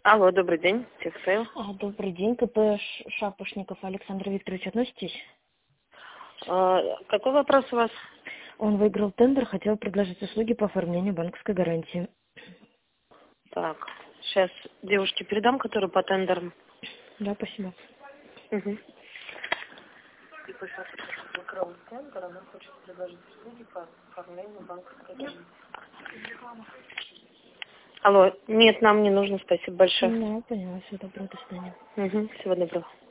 Алло, добрый день, Текстайл. Добрый день, КП Шапошников Александр Викторович, относитесь? Какой вопрос у вас? Он выиграл тендер, хотел предложить услуги по оформлению банковской гарантии. Так, сейчас девушке передам, которая по тендерам. Да, спасибо. Угу. Типа сейчас выиграл тендер, она хочет предложить услуги по оформлению банковской гарантии. Алло, нет, нам не нужно, спасибо большое. Ну, поняла, все добро, до свидания. Угу, всего доброго.